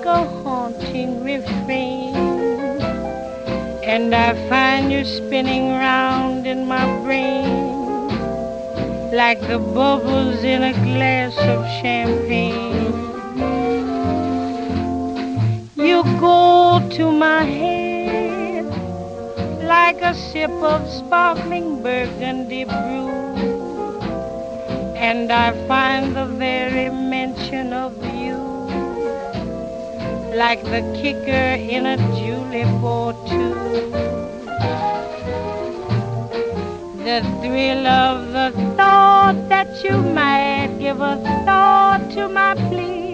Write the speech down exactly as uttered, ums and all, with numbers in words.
a haunting refrain, and I find you spinning round in my brain like the bubbles in a glass of champagne. You go to my head like a sip of sparkling burgundy brew, and I find the very mention of you like the kicker in a julep or two. The thrill of the thought that you might give a thought to my plea